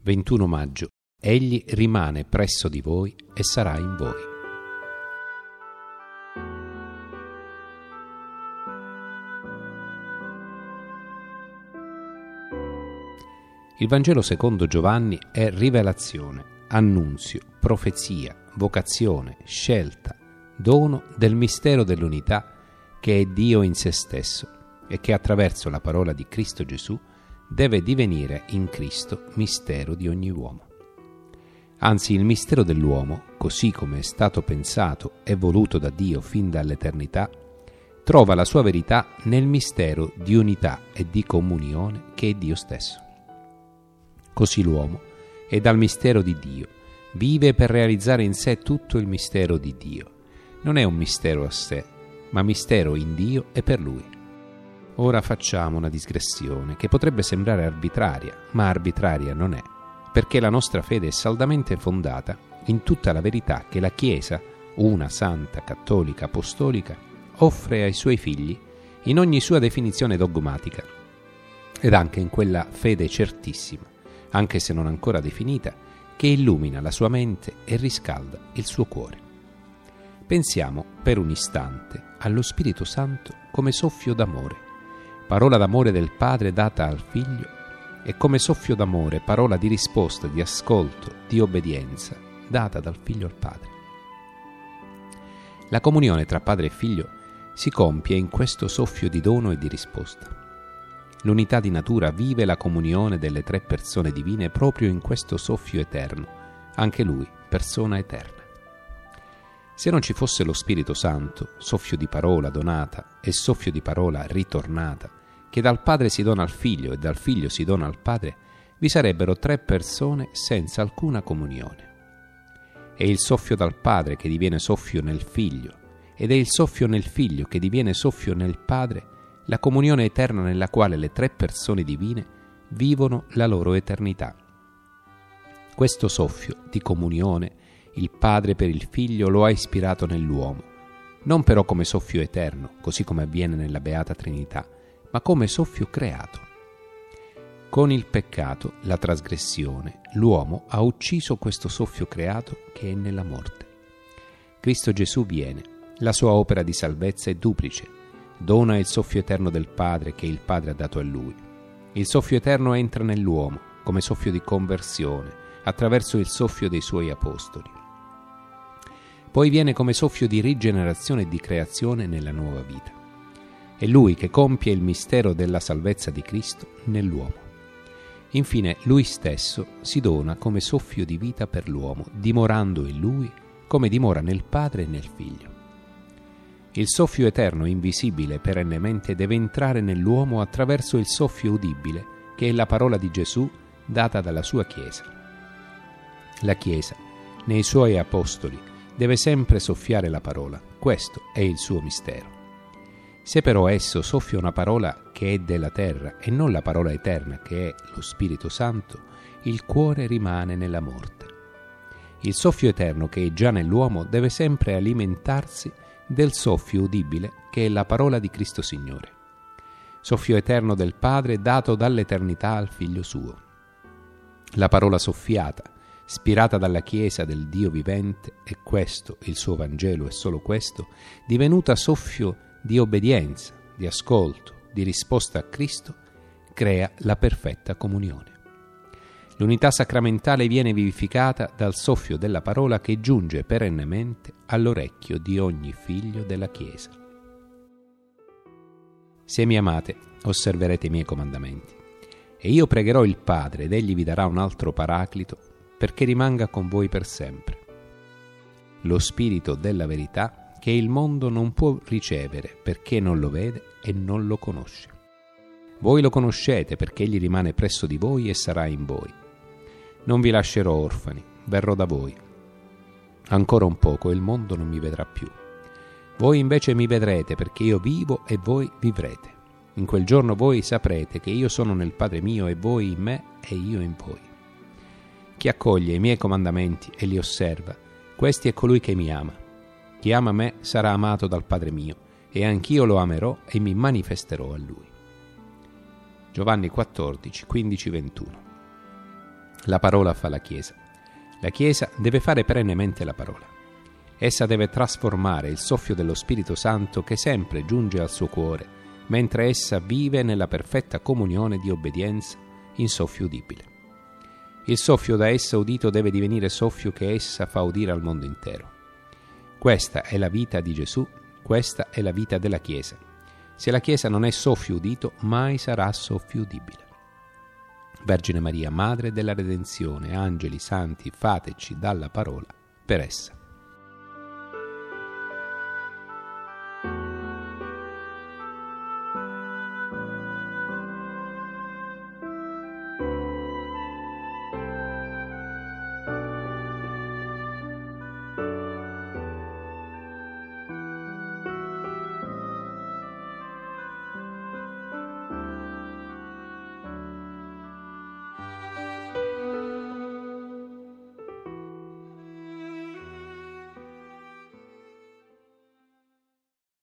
21 maggio. Egli rimane presso di voi e sarà in voi. Il Vangelo secondo Giovanni è rivelazione, annunzio, profezia, vocazione, scelta, dono del mistero dell'unità che è Dio in se stesso e che attraverso la parola di Cristo Gesù deve divenire in Cristo mistero di ogni uomo. Anzi, il mistero dell'uomo, così come è stato pensato e voluto da Dio fin dall'eternità, trova la sua verità nel mistero di unità e di comunione che è Dio stesso. Così l'uomo è dal mistero di Dio, vive per realizzare in sé tutto il mistero di Dio. Non è un mistero a sé, ma mistero in Dio e per Lui. Ora facciamo una digressione che potrebbe sembrare arbitraria, ma arbitraria non è, perché la nostra fede è saldamente fondata in tutta la verità che la Chiesa, una santa, cattolica, apostolica, offre ai suoi figli in ogni sua definizione dogmatica, ed anche in quella fede certissima, anche se non ancora definita, che illumina la sua mente e riscalda il suo cuore. Pensiamo per un istante allo Spirito Santo come soffio d'amore, parola d'amore del Padre data al Figlio, e come soffio d'amore, parola di risposta, di ascolto, di obbedienza, data dal Figlio al Padre. La comunione tra Padre e Figlio si compie in questo soffio di dono e di risposta. L'unità di natura vive la comunione delle tre persone divine proprio in questo soffio eterno, anche Lui, persona eterna. Se non ci fosse lo Spirito Santo, soffio di parola donata e soffio di parola ritornata, che dal Padre si dona al Figlio e dal Figlio si dona al Padre, vi sarebbero tre persone senza alcuna comunione. È il soffio dal Padre che diviene soffio nel Figlio, ed è il soffio nel Figlio che diviene soffio nel Padre, la comunione eterna nella quale le tre persone divine vivono la loro eternità. Questo soffio di comunione il Padre per il Figlio lo ha ispirato nell'uomo, non però come soffio eterno, così come avviene nella Beata Trinità, ma come soffio creato. Con il peccato, la trasgressione, l'uomo ha ucciso questo soffio creato che è nella morte. Cristo Gesù viene, la sua opera di salvezza è duplice, dona il soffio eterno del Padre che il Padre ha dato a Lui. Il soffio eterno entra nell'uomo come soffio di conversione, attraverso il soffio dei Suoi Apostoli. Poi viene come soffio di rigenerazione e di creazione nella nuova vita. È Lui che compie il mistero della salvezza di Cristo nell'uomo. Infine, Lui stesso si dona come soffio di vita per l'uomo, dimorando in Lui come dimora nel Padre e nel Figlio. Il soffio eterno invisibile perennemente deve entrare nell'uomo attraverso il soffio udibile, che è la parola di Gesù data dalla sua Chiesa. La Chiesa, nei Suoi Apostoli, deve sempre soffiare la parola, questo è il suo mistero. Se però esso soffia una parola che è della terra e non la parola eterna che è lo Spirito Santo, il cuore rimane nella morte. Il soffio eterno che è già nell'uomo deve sempre alimentarsi del soffio udibile che è la parola di Cristo Signore, soffio eterno del Padre dato dall'eternità al Figlio suo. La parola soffiata, spirata dalla Chiesa del Dio vivente, è questo, il suo Vangelo è solo questo, divenuta soffio di obbedienza, di ascolto, di risposta a Cristo, crea la perfetta comunione. L'unità sacramentale viene vivificata dal soffio della parola che giunge perennemente all'orecchio di ogni figlio della Chiesa. Se mi amate, osserverete i miei comandamenti, e io pregherò il Padre ed egli vi darà un altro Paraclito perché rimanga con voi per sempre. Lo Spirito della verità che il mondo non può ricevere perché non lo vede e non lo conosce. Voi lo conoscete perché egli rimane presso di voi e sarà in voi. Non vi lascerò orfani, verrò da voi. Ancora un poco e il mondo non mi vedrà più. Voi invece mi vedrete perché io vivo e voi vivrete. In quel giorno voi saprete che io sono nel Padre mio e voi in me e io in voi. Chi accoglie i miei comandamenti e li osserva, questi è colui che mi ama. Chi ama me sarà amato dal Padre mio e anch'io lo amerò e mi manifesterò a lui. Giovanni 14, 15, 21. La parola fa la Chiesa. La Chiesa deve fare perennemente la parola. Essa deve trasformare il soffio dello Spirito Santo che sempre giunge al suo cuore, mentre essa vive nella perfetta comunione di obbedienza in soffio udibile. Il soffio da essa udito deve divenire soffio che essa fa udire al mondo intero. Questa è la vita di Gesù, questa è la vita della Chiesa. Se la Chiesa non è soffio udito, mai sarà soffio udibile. Vergine Maria, Madre della Redenzione, angeli, santi, fateci dalla parola per essa.